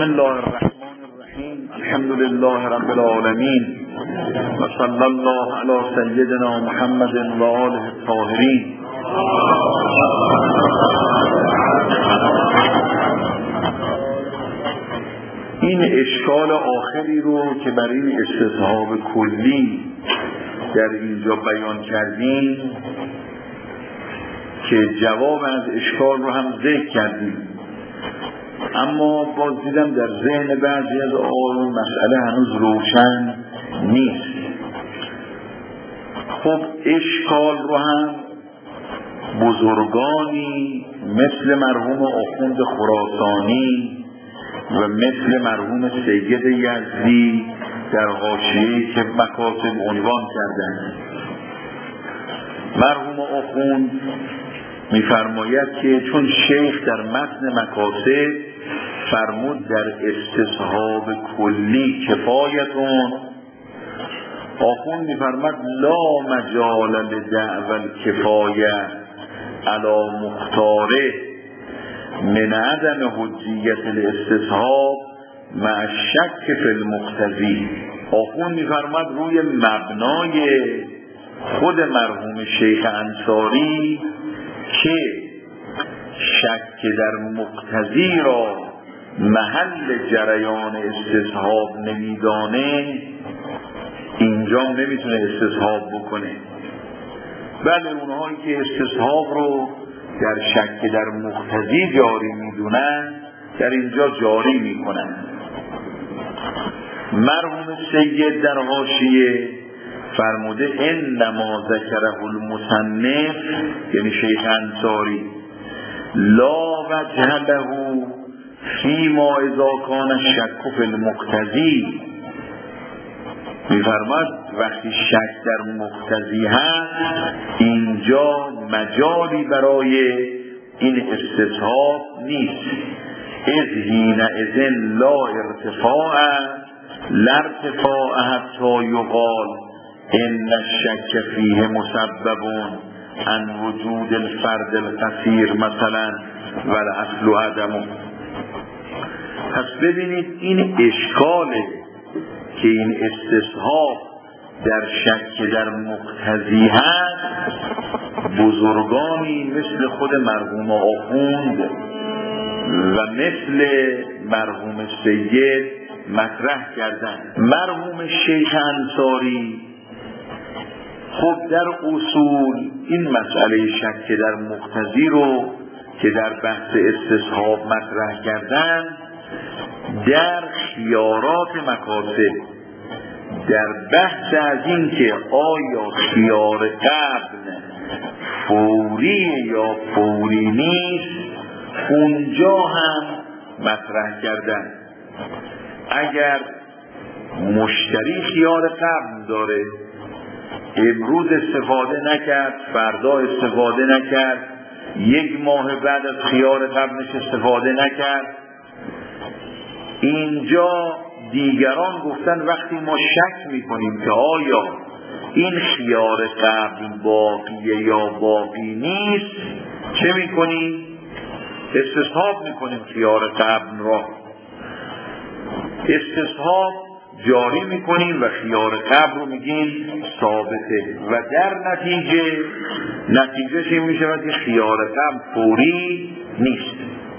الله الرحمن الرحیم. الحمد لله رب العالمین و صلی الله علی سیدنا محمد و آله الطاهرین. این اشکال آخری رو که برای این استصحاب کلی در اینجا بیان کردیم که جواب از اشکال رو هم ذکر کردیم، اما باز دیدم در ذهن بعضی از آقایون مسئله هنوز روشن نیست. خب اشکال رو هم بزرگانی مثل مرحوم آخوند خراسانی و مثل مرحوم سید یزدی در حاشیه‌ای که مکاتب عنوان کردند. مرحوم آخوند می‌فرماید که چون شیخ در متن مکاتب فرمود در استصحاب کلی کفایتون، آخوند می‌فرماید لا مجال لدعوی الکفایه علی مختاره من عدم حجیت الاستصحاب مع الشک فی المقتضی. آخوند می‌فرماید روی مبنای خود مرحوم شیخ انصاری که شک در مقتضی را محل جریان استصحاب نمیدانه، اینجا نمیتونه استصحاب بکنه. بله اونهایی که استصحاب رو در شک در مقتضی جاری میدونن در اینجا جاری میکنن. مرحوم سید در حاشیه فرموده انما ذکره المصنف، یعنی شیخ انصاری، لا وجه له فیما اذا کان الشک فی المقتضی. میفرماد وقتی شک در مقتضی هست اینجا مجالی برای این استصحاب نیست. اذ حینئذ لا ارتفاع لا ارتفاع حتی یقال ان الشک فیه مسبب عن وجود الفرد القصیر مثلا و الاصل عدمه. پس ببینید این اشکاله که این استصحاب در شک در مقتضی هست بزرگانی مثل خود مرحوم آخوند و مثل مرحوم سید مطرح کردن. مرحوم شیخ انصاری خب در اصول این مسئله شک در مقتضی رو که در بحث استصحاب مطرح کردن در خیارات مکاتب در بحث از این که آیا خیار قبل فوری یا فوری نیست اونجا هم مطرح کردن. اگر مشتری خیار قبل داره، امروز استفاده نکرد، فردا استفاده نکرد، یک ماه بعد از خیار قبلش استفاده نکرد، اینجا دیگران گفتن وقتی ما شک میکنیم که آیا این خیار قبل باقیه یا باقی نیست چه میکنیم؟ استصحاب میکنیم خیار قبل را، استصحاب جاری میکنیم و خیار قبل رو میگیم ثابته و در نتیجهش این میشود که خیار قبل فوری نیست.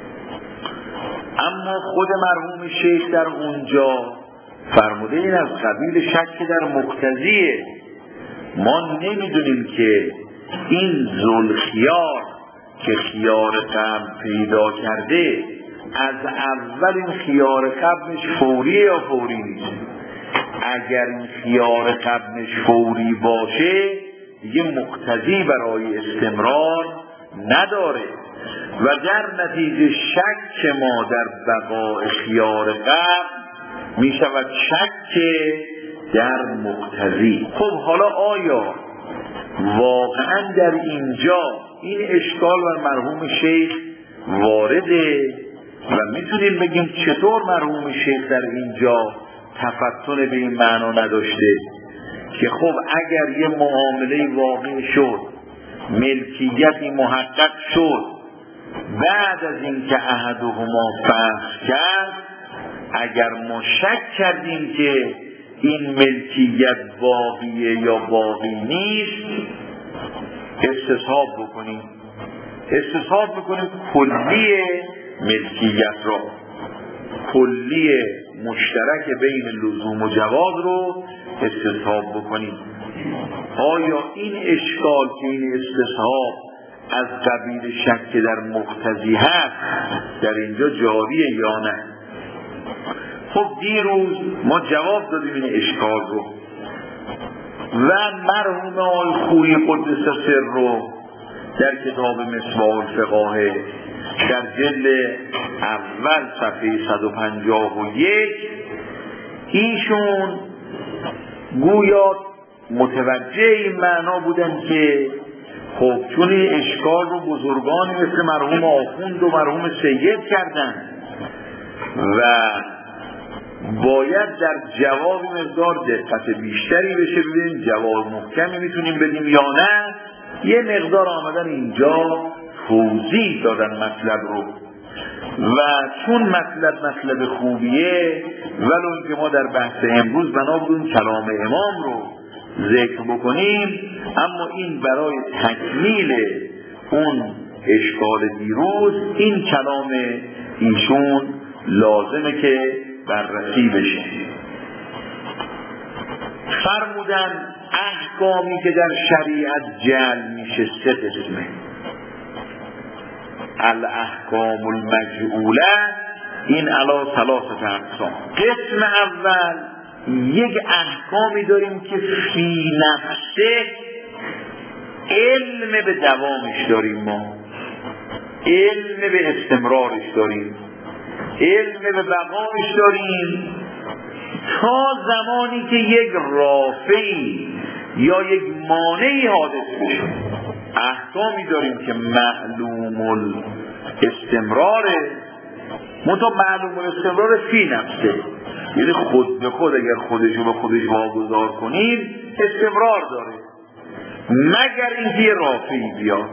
اما خود مرحوم شیخ در اونجا فرموده این از قبیل شک در مقتضیه. ما نمیدونیم که این ذوالخیار که خیار قبل پیدا کرده از اول این خیار قبلش فوریه یا فوری نیست. اگر این خیار قبلش فوری باشه دیگه مقتضی برای استمرار نداره و در نتیجه شک ما در بقاء خیار قبل می شود شک در مقتضی. خب حالا آیا واقعا در اینجا این اشکال و مرحوم شیخ وارده و میتونیم بگیم چطور مرحوم شیخ در اینجا تفتن به این معنا نداشته که خب اگر یه معامله واقع شد، ملکیتی محقق شد، بعد از اینکه احدهما فسخ کرد اگر ما شک کردیم که این ملکیت واقعیه یا واقعی نیست، استصحاب بکنیم کلی ملکیت را، کلی مشترک بین لزوم و جواز رو استصحاب بکنیم. آیا این اشکال که این استصحاب از قبیل شک در مقتضی هست در اینجا جاریه یا نه؟ خب دیروز ما جواب دادیم این اشکال رو و مرحوم آقای خویی قدس سر رو در کتاب مصباح الفقاهه در جلد اول صفحه 151 ایشون گویا متوجه این معنا بودن که خب چون این اشکال رو بزرگانی مثل مرحوم آخوند و مرحوم سید کردن و باید در جواب مقدار دقت بیشتری بشه، ببینیم جواب محکمی میتونیم بدیم یا نه، یه مقدار آمدن اینجا توضیح دادن مطلب رو و چون مطلب خوبیه ولو اینکه ما در بحث امروز بنا بودیم کلام امام رو ذکر بکنیم، اما این برای تکمیل اون اشکال دیروز این کلام ایشون لازمه که بررسی بشه. فرمودن احکامی که در شریعت جعل میشه 3 قسمه. الاحکام المجعوله این علی 3 اقسام. قسم اول یک احکامی داریم که فی نفسه علم به دوامش داریم، ما علم به استمرارش داریم، علم به بقایش داریم تا زمانی که یک رافعی یا یک مانعی حادث بشه. احکامی داریم که معلوم الاستمراره، منتها معلوم الاستمرار فی نفسه، یعنی خود به خود اگر خودشو به خودش واگذار کنیم استمرار داره، مگر اینکه یه رافعی بیاد.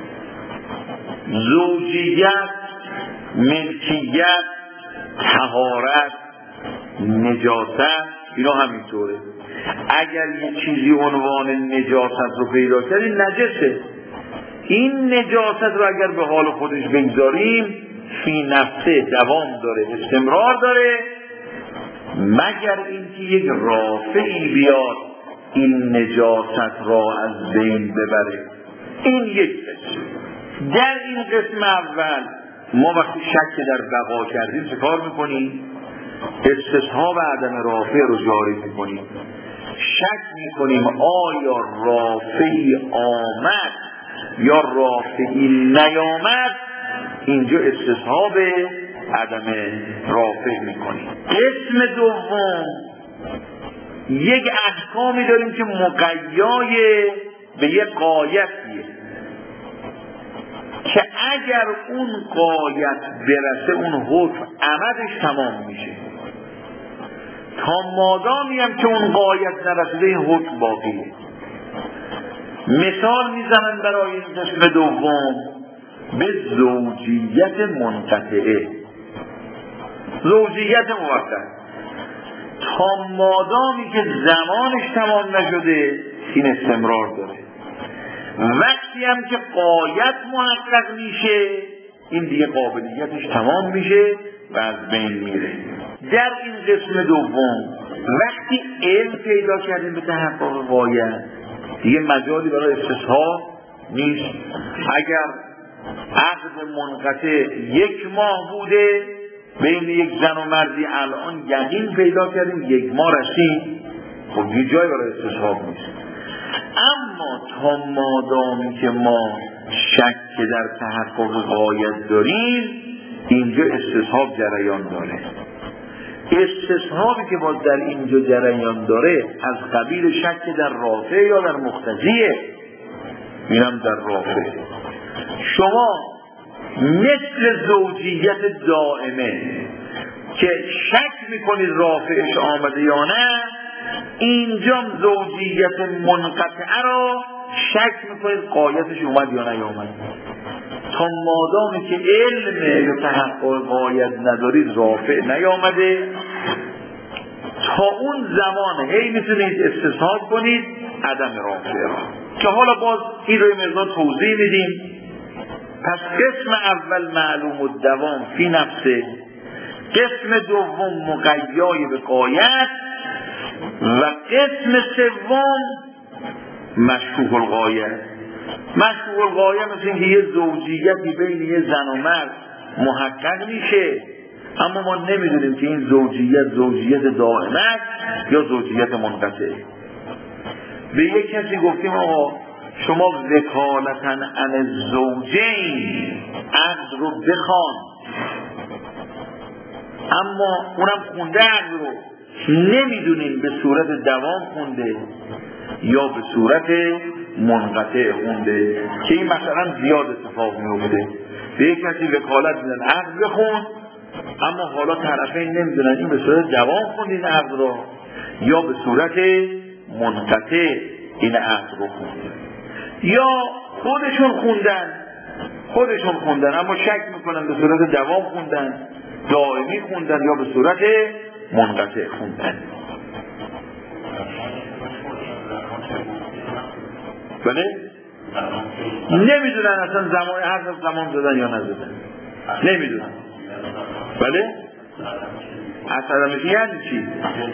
زوجیت، ملکیت، طهارت، نجاست، اینا همینطوره. اگر یه چیزی عنوان نجاست رو پیدا کردیم نجسه، این نجاست رو اگر به حال خودش بگذاریم فی نفسه دوام داره، استمرار داره، مگر اینکه یک رافعی بیاد این نجاست را از بین ببره. این یک قسم. در این قسم اول ما وقتی شک در بقا کردیم چه کار میکنیم؟ استصحاب عدم رافع رو جاری میکنیم، شک میکنیم آیا رافعی آمد یا رافعی نیامد، اینجا استصحاب عدم رافع میکنیم. قسم دوم یک احکامی داریم که مقیای به یک قایتیه که اگر اون قایت برسه اون حکم عمدش تمام میشه، تا مادامی هم که اون قایت نرسیده این حکم باقیه. مثال میزنن برای این قسم دوم به زوجیت منقطعه، زوجیت موقت، تا مادامی که زمانش تمام نشده این استمرار داره. وقتی هم که قایت محقق میشه این دیگه قابلیتش تمام میشه و از بین میره. در این قسم دوم وقتی علم پیدا کردیم به تحقق قایت دیگه مجالی برای استصحاب نیست. اگر عقد منقطع 1 ماه بوده بین یک زن و مردی، الان یقین پیدا کردیم 1 ماه رسید، خب یه جای برای استصحاب نیست. اما تا مادامی که ما شک در تحقق غایت داریم اینجا استصحاب جریان داره. استصحابی که باز در اینجا جریان داره از قبیل شک در رافع یا در مقتضیه. اینم در رافع. شما مثل زوجیت دائمه که شک میکنید رافعش آمده یا نه، اینجا زوجیت منقطعه را شک میکنید قایتش اومد یا نیامد. تا مادامی که علم یا تحقق غایت ندارید رافع نیامده، تا اون زمان هی میتونید استصحاب کنید عدم رافع را، که حالا باز این رو مقدار توضیح میدیم. پس قسم اول معلوم الدوام فی نفسه، قسم دوم مقیای به غایت، و قسم سوم مشکوک الغایت. مشکوک الغایت مثل اینکه یه زوجیتی بین یه زن و مرد محقق میشه، اما ما نمیدونیم که این زوجیت دائم است یا زوجیت منقطعه. به یک کسی گفتیم آقا شما وکالتاً عن الزوجین عقد رو بخوان، اما اونم خونده عقد رو، نمیدونیم به صورت دوام خونده یا به صورت منقطع خونده، که این مثلا زیاد اتفاق میفته. به یک کسی وکالت میدن عقد بخون، اما حالا طرفین نمیدونن این به صورت دوام خوندین عقد رو یا به صورت منقطع این عقد رو خوندن، یا خودشون خوندن اما شک میکنن به صورت دوام خوندن، دائمی خوندن یا به صورت منقطع خوندن. بله؟ نمیدونن اصلا زمان عقد زمان زدن یا نزدن، نمیدونن. بله؟ اصلا یعنی چی؟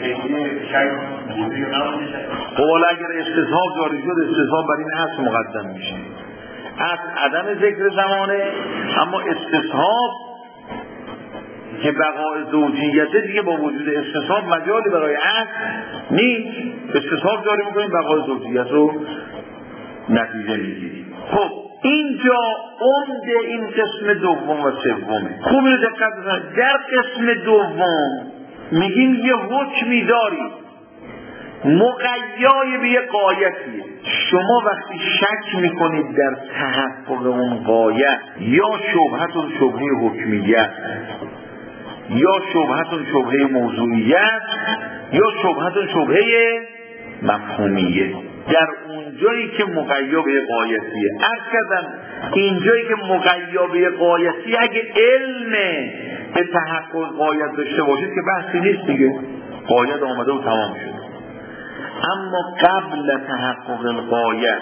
قول اگر استصحاب جاری شد، استصحاب بر این اصل مقدم میشه. اصل عدم ذکر زمانه، اما استصحاب که بقای زوجیته دیگه با وجود استصحاب مجالی برای اصل نیست. استصحاب جاری میکنیم، بقای زوجیت رو نتیجه میگیریم. خب اینجا عمده این قسم دوم و سومه. خوب اینو دقت بکنید. در قسم دوم میگیم یه حکمی داری مقیای به یه غایتیه. شما وقتی شک میکنید در تحقق اون غایت، یا شبهتون شبهه حکمیت، یا شبهتون شبهه موضوعیت، یا شبهتون شبهه مفهومیه، در اونجایی که مقیا به غایتیه. عرض کردم اینجایی که مقیا به غایتیه، اگه علم به تحقق غایت داشته باشید که بحثی نیست دیگه، غایت آمده و تمام شد. اما قبل تحقق الغایت،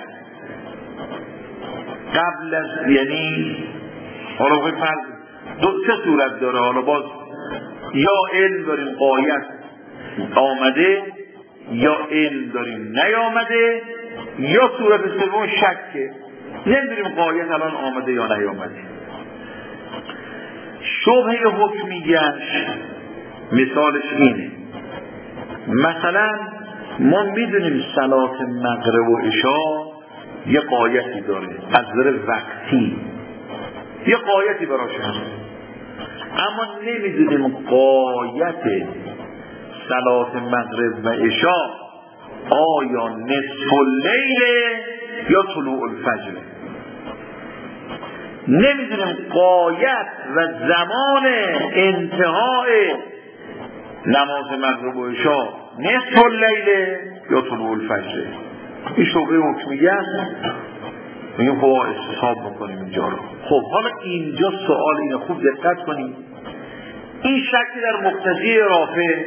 قبل از، یعنی حالا بخوای فرض سه صورت داره، حالا باز یا علم داریم غایت آمده، یا علم داریم نیامده، یا صورت سوم شکه، نمیدونیم غایت الان آمده یا نیامده. شبهه حکمیت مثالش اینه، مثلا ما میدونیم صلات مغرب و عشا یه غایتی داره از نظر وقتی، یه غایتی براش هست، اما نمیدونیم غایت صلات مغرب و عشا آیا نصف اللیل یا طلوع الفجر. نمیدونیم غایت و زمان انتهای نماز مغرب و عشا نصف اللیل یا طلوع الفجر. این شبهه حکمیت میگیم خب استصحاب بکنیم اینجا رو. خب حالا اینجا سوال اینه، خوب دقت کنیم، این شکی در مقتضی رافع،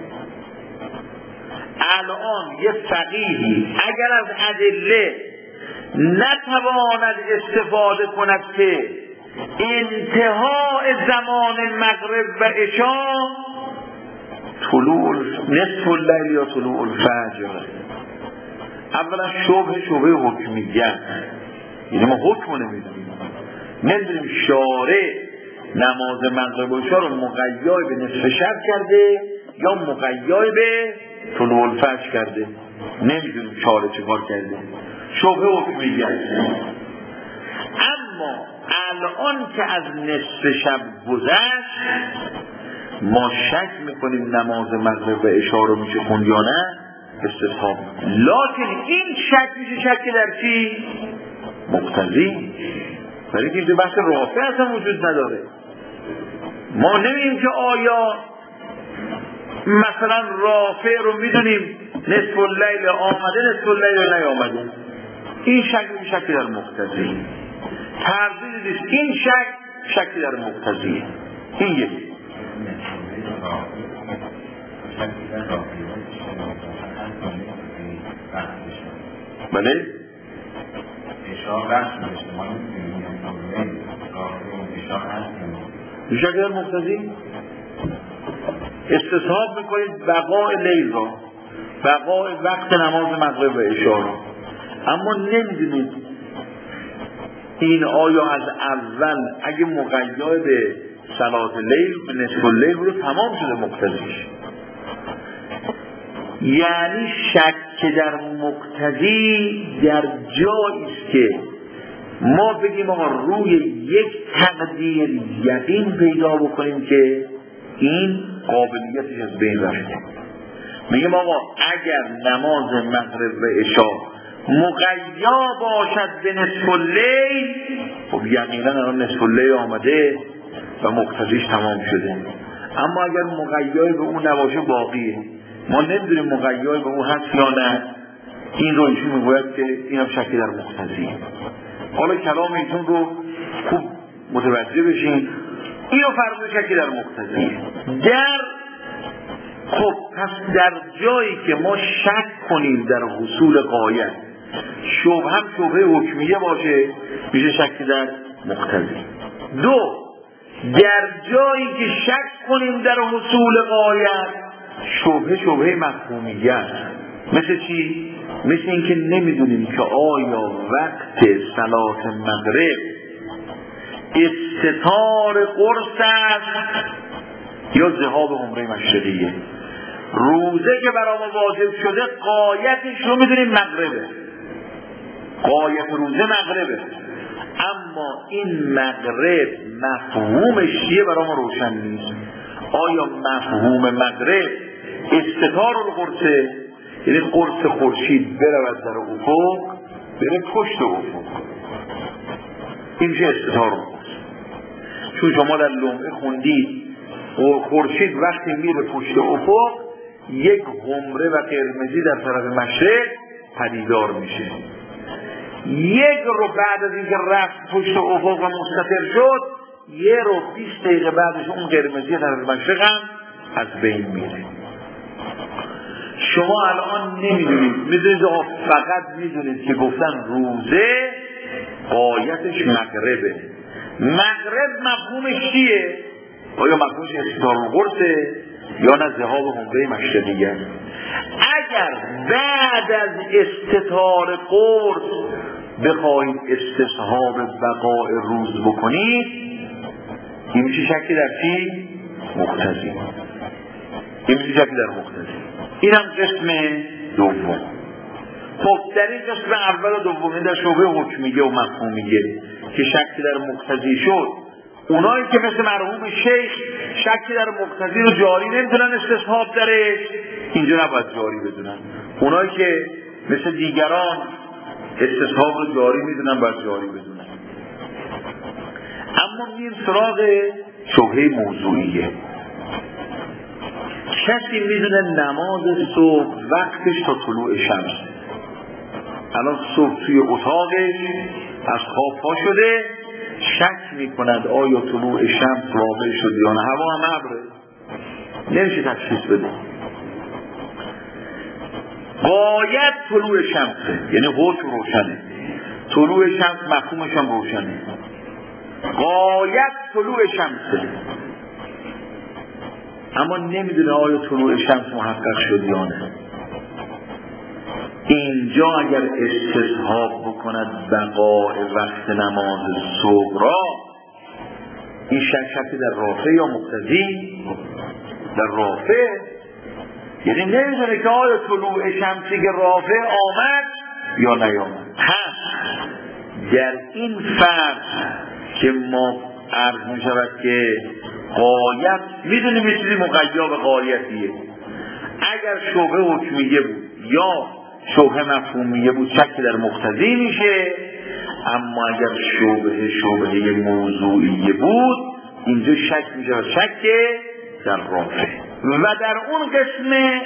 الان یه فقیهی اگر از ادله نتواند استفاده کند که انتهای زمان مغرب و عشا طلوع نصف اللیل یا طلوع الفجر، اولا شبهه حکمیت، یعنی ما حکم نمیدونیم، نمیدونیم شارع نماز مغرب و عشا رو مقیای به نصف شب کرده یا مقیای به طلوع الفجر کرده، نمیدونیم شارع چه کار کرده، شبهه حکمیت. اما الان که از نصف شب گذشت، ما شک میکنیم نماز مغرب و عشا رو میشه خوند یا نه، استصحاب. لکن این شک میشه شک در چی؟ مقتضی، برای که بحث رافع اصلا وجود نداره. ما نمیدونیم که آیا مثلا رافع رو میدونیم نصف اللیل آمده نصف اللیل نیامده، این شک میشه شک در مقتضی. تردید نیست. این شکی در مقتضیه. این یکی. بله؟ شکی در مقتضی استصحاب میکنید بقای لیل را، بقای وقت نماز مغرب و عشا را، اما نمیدونید این آیا از اول اگه مقید به صلات لیل به نصف اللیل رو تمام شده مقتضیش. یعنی شک در مقتضی در جایی است که ما بگیم آقا روی یک تقدیر یقین پیدا بکنیم که این قابلیتش از بین رفته. میگیم آقا اگر نماز مغرب و عشا مقیا باشد به نصف اللیل، خب یقینا الان نصف اللیل آمده و مقتضیش تمام شده. اما اگر مقیای به اون نباشه باقیه، ما نمیدونیم مقیای به اون هست یا نه. این رو ایشون میگوید که این هم شکی در مقتضیه. حالا کلام ایشون رو خوب متوجه بشین. این رو فرض شکی در مقتضیه. خب پس در جایی که ما شک کنیم در حصول غایت، شبهه حکمیه باشه، میشه شکی در مقتضی. دو، در جایی که شک کنیم در حصول غایت، شبهه مفهومیه است. مثل چی؟ مثل اینکه نمیدونیم که آیا وقت صلات مغرب استتار قرص است یا ذهاب عمره مشرقیه. روزه که برای ما واجب شده غایتش رو میدونیم مغربه، غایت روزه مغربه، اما این مغرب مفهومش چیه برای ما روشن نیست. آیا مفهوم مغرب استتار القرصه، یعنی قرص خورشید برود در افق بره پشت افق، این میشه استتار القرص. چون شما در لمعه خوندید خورشید وقتی میره پشت افق یک حمره و قرمزی در طرف مشرق پدیدار میشه. یک رو بعد از اینکه رفت پشت افق و مستتر شد، یه رو 20 دقیقه بعدش اون قرمزی در طرف مشرق هم از بین میره. شما الان نمیدونید، میدونید فقط میدونید که گفتن روزه غایتش مغربه. مغرب مفهومش چیه؟ آیا مفهومش استتار القرصه یا نه ذهاب عمره مشرقیه؟ اگر بعد از استتار قرص بخواهید استصحاب بقاء روز بکنید، این میشه شکی در چی؟ مقتضی. این میشه شکی در مقتضی. این هم قسم دوم. خب در این قسم اول و دوم در شعبه حکمیه و مفهومیه که شکی در مقتضی شد، اونایی که مثل مرحوم شیخ شکی در مقتضی رو جاری نمیدونن استصحاب درش، اینجا نباید جاری بدونن. اونایی که مثل دیگران استصحاب رو جاری میدونن باید جاری بدونن. اما میریم سراغ شبهه موضوعیه. کسی میدونه نماز صبح وقتش تا طلوع شمس، الان صبح توی اتاقش از خواب پا شده، شک میکند آیا طلوع شمس واقع شد یا نه، هوا هم ابره، نمیشه تشخیص بده. غایت طلوع شمسه، یعنی حکم روشنه، طلوع شمس مفهومش هم روشنه، غایت طلوع شمسه، اما نمیدونه آیا طلوع شمس محقق شد یا نه. اینجا اگر استصحاب بکند بقاء وقت نماز صبح را، این شکی در رافع یا مقتضی؟ در رافع، یعنی نمیدونه که آیا طلوع شمسی که رافع آمد یا نیامد. هست در این فرض که ما عرض می شود که غایت میدونیم یه چیزی مقیا به غایتیه، اگر شبهه حکمیه بود یا شبهه مفهومیه بود شکی در مقتضی میشه، اما اگر شبهه موضوعیه بود اینجا شک میشه شک در رافع. و در اون قسمه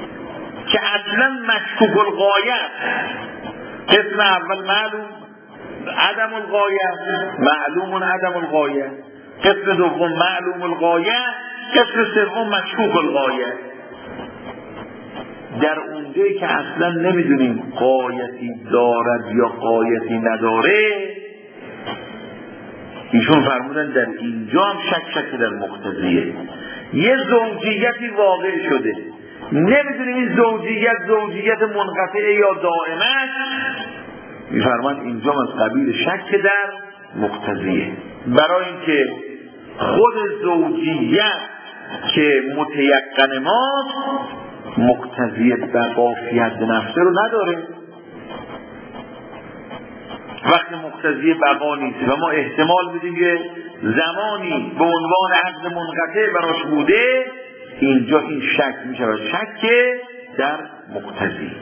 که اصلا مشکوک الغایت، قسم اول معلوم عدم الغایه، معلوم عدم الغایه. قسم دوم معلوم الغایه، قسم سوم مشکوک الغایه. در اونجایی که اصلا نمیدونیم غایتی دارد یا غایتی نداره، ایشون فرمودن در اینجا هم شک در مقتضیه. یه زوجیتی واقع شده، نمیدونیم این زوجیت منقطعه یا دائمه، میفرمان اینجا از قبیل شک در مقتضیه. برای اینکه خود زوجیت که متیقن ماست مقتضی بقا فی حد نفسه رو نداره. وقتی مقتضی بقا نیست و ما احتمال میدیم که زمانی به عنوان عقد منقطع براش بوده، اینجا این شک میشه شک در مقتضی.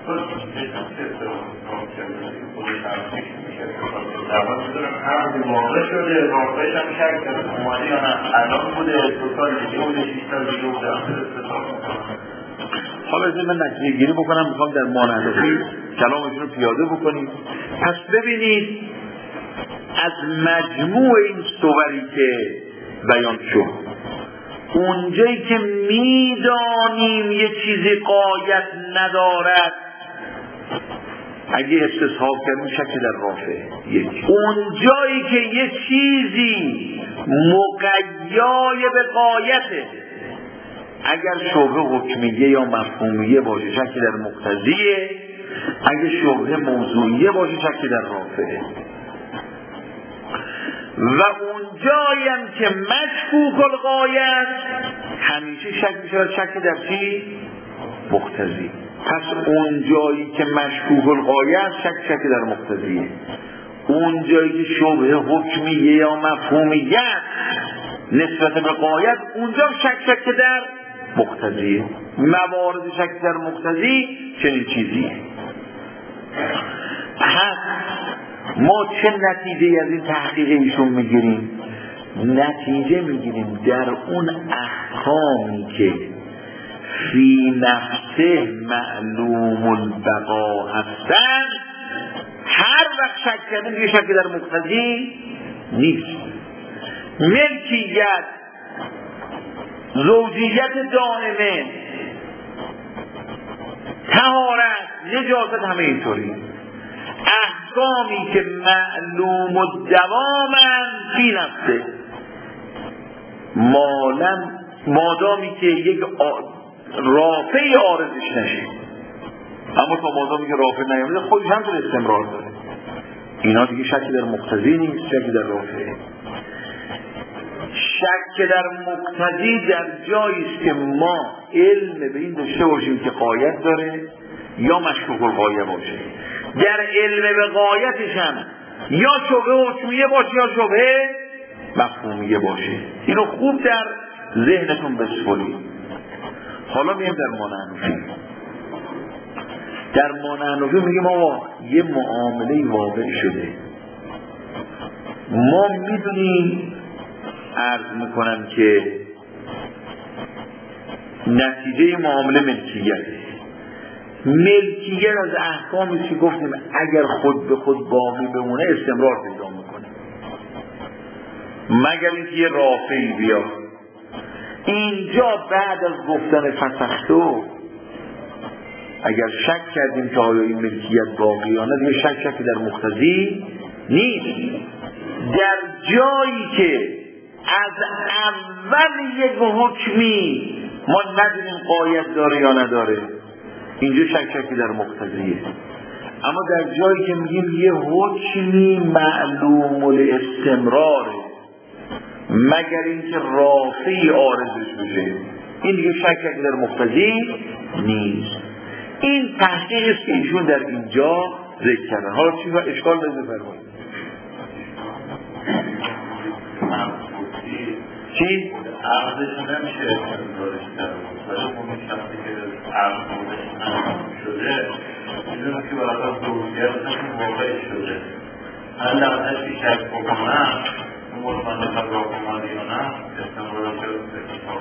عقد واقع شده، واقعش هم شک کرده اومده یا نه، الان بوده 2 سال دیگه بوده 6 سال دیگه بوده. حالا از این من نتیجه گیری بکنم، میخوام در مانع‌نفی کلامشون رو پیاده بکنیم. پس ببینید از مجموع این صوری که بیان شد، اونجایی که میدانیم یه چیزی غایت ندارد، اگه استصحاب کردیم شک در رافع. اونجایی که یه چیزی مقیای به غایته، اگر شبهه حکمیه یا مفهومیه باشه شک در مقتضیه، اگه شبهه موضوعیه باشه شک در رافعه. و اونجایی هم که مشکوک الغایه همیشه شک میشه شک در چی؟ مقتضی. پس اونجایی که مشکوک الغایه شک در مقتضیه، اونجایی که شبهه حکمیه یا مفهومیه نسبت به غایت اونجا شک در مقتضیه. موارد شک در مقتضی چنین چیزیه. پس ما چه نتیجه از این تحقیق ایشون میگیریم؟ نتیجه میگیریم در اون احکامی که فی نفسه معلوم البقا هستن، هر وقت شک کردن یه شک در مقتضی نیست. ملکیت، زوجیت دائمه، طهارت، نجاست، همه اینطوری احکامی که معلوم الدوامن فی نفسه، مادامی که یک رافعی عارضش نشه، اما تا مادامی که رافع نیامده خودش هم تو استمرار داره، اینا دیگه شک در مقتضی نیست، شک در رافعه. شک در مقتضی در جایی است که ما علم به این داشته باشیم که غایت داره یا مشکوک الغایه باشه. در علم به غایتش هم یا شبهه حکمیه باشه یا شبهه مفهومیه باشه. اینو خوب در ذهنتون بسپرید. حالا میگم در مانعنفی. در مانعنفی میگیم آقا یه معامله واقع شده، ما میدونیم، عرض میکنم که نتیجه معامله ملکیت از احکامی که گفتیم اگر خود به خود باقی بمونه استمرار پیدا میکنه، مگر اینکه یه رافعی بیاد. اینجا بعد از گفتن فسختو اگر شک کردیم که آیا این ملکیت باقی یا نه، دیگه شک در مقتضی نیست. در جایی که از اول یک حکمی ما ندونیم غایت داره یا نداره، اینجا شک در مقتضیه. اما در جایی که میگیم یه حکمی معلوم الاستمراره مگر اینکه رافعی عارضش بشه، این دیگه شک در مقتضی نیست. این تحقیق است که ایشون در اینجا ذکر کردن. حالا چی اشکال بده فرمایید؟ چی؟ عقدش نمیشه استمرارش در ولی اون شخصی که عقدش شده میدونه که برای زوجیتش واقعی شده، هر لحظهش که شک بکنم اون مطمئن تبراه کنم یا نه استمرارش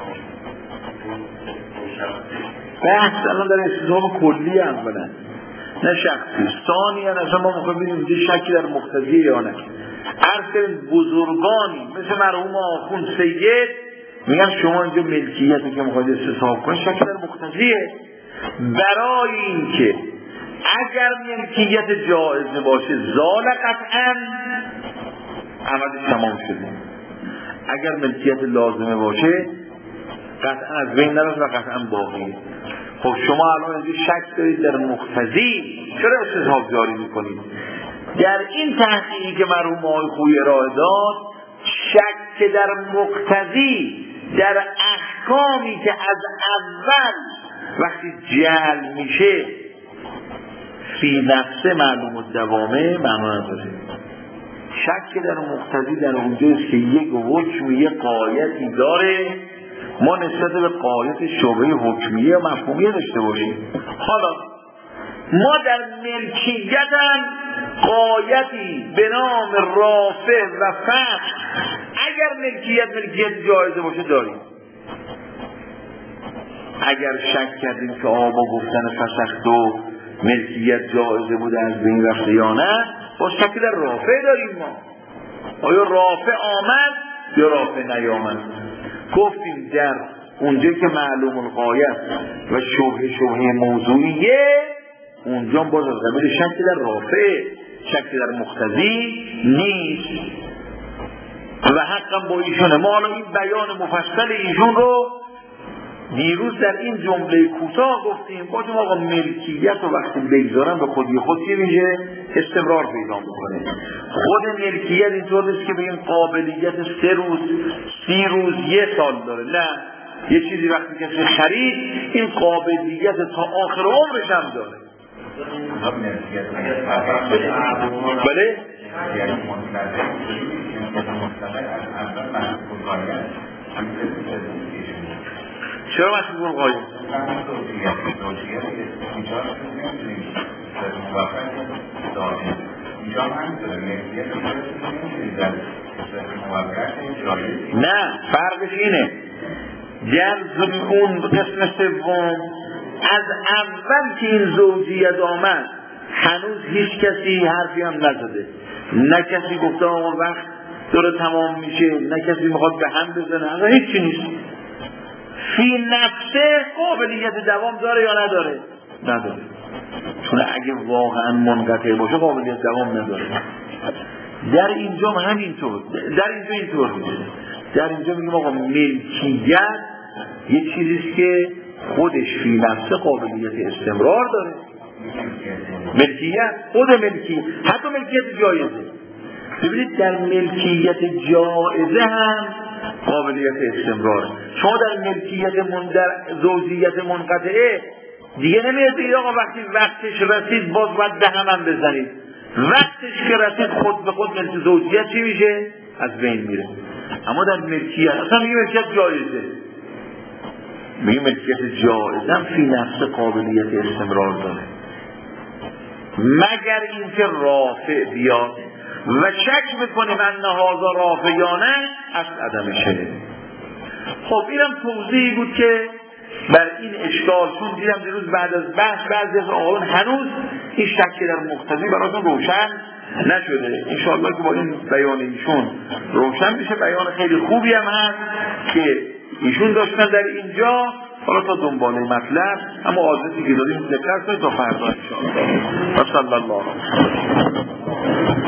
بحث الان در استصحاب کلی اولا نه شخصی. ثانیاً اصلا ما میخوایم ببینیم اینجا شکی در مقتضیه یا نه. هر بزرگانی مثل مرحوم آخوند سید میگن شما اینجا ملکیتی که میخواید استصحاب کنید شکی در مقتضیه، برای اینکه اگر ملکیت جایزه باشه زال قطعاً عملش تمام شده، اگر ملکیت لازمه باشه قطعاً از بین نرفت و قطعاً باقیه. خب شما الان اینجا شک دارید در مقتضی، چرا استصحاب جاری میکنید؟ در این تحقیقی که مرحوم آقای خویی ارائه داد، شک در مقتضی در احکامی که از اول وقتی جعل میشه فی نفسه معلوم الدوامه معنا نداره. شک در مقتضی در اونجاست که یک حکم یک قایتی داره، ما نسبت به قایت شبهه حکمیه و مفهومیه داشته باشیم. حالا ما در ملکیت هم قایتی به نام رافع و فقر اگر ملکیت جایزه باشه داریم. اگر شک کردیم که آبا گفتن فسخت و ملکیت جایزه بوده از بین رفته یا نه، با شک در رافع داریم. ما آیا رافع آمد یا رافع نیامد؟ گفتیم در اونجا که معلوم الغایت و شبهه موضوعیه اونجا باز از قبیل شک در رافع، شک در مقتضی نیست و حقا با ایشونه. ما حالا این بیان مفصل ایشون رو دیروز در این جمله کوتاه گفتیم. گفتیم آقا ملکیت رو وقتی بگذارن به خودی خود چی میشه؟ استمرار پیدا میکنه. خود ملکیت اینطور نیست که بگیم قابلیت 3 روز 30 روز 1 سال داره، نه، یه چیزی وقتی کسی خرید این قابلیت تا آخر عمرش هم داره. بله؟ چرا مسئول قایم؟ نه، فرقش اینه در اون قسم سوم از اول که این زوجیت آمد هنوز هیچ کسی حرفی هم نزده، نه کسی گفته آقا وقت داره تمام میشه، نه کسی میخواد به هم بزنه، اصلا هیچی نیست. فی نفسه قابلیت دوام داره یا نداره؟ نداره، چون اگه واقعا منقطع باشه قابلیت دوام نداره. در اینجا همینطور، در اینجا اینطور میشه. در اینجا میگیم آقا ملکیت یه چیزیست که خودش فی نفسه قابلیت استمرار داره. ملکیت خود ملکی، حتی ملکیت جایزه. ببینید در ملکیت جایزه هم قابلیت استمرار. شما در ملکیت در زوجیت منقطعه دیگه نمیاد بگید آقا وقتی وقتش رسید باز باید به هم بزنید. وقتش که رسید خود به خود ملک زوجیت چی میشه؟ از بین میره. اما در ملکیت اصلا میگه ملکیت جایزه، میگه ملکیت جایزه هم فی نفس قابلیت استمرار داره، مگر اینکه رافع بیاد و شک بکنیم ان هذا رافع یا نه از عدم شه. خب اینم توضیحی بود که بر این اشکال، چون دیدم دیروز بعد از بحث بعضی از آقایون هنوز این شک در مقتضی براتون روشن نشده. انشاءالله که با این بیان ایشون روشن میشه. بیان خیلی خوبی هم هست که ایشون داشتن در اینجا. حالا تا دنباله مطلب اما آدرسی که داریم ذکر کنید تا فردا انشاءالله. صلی الله علیه و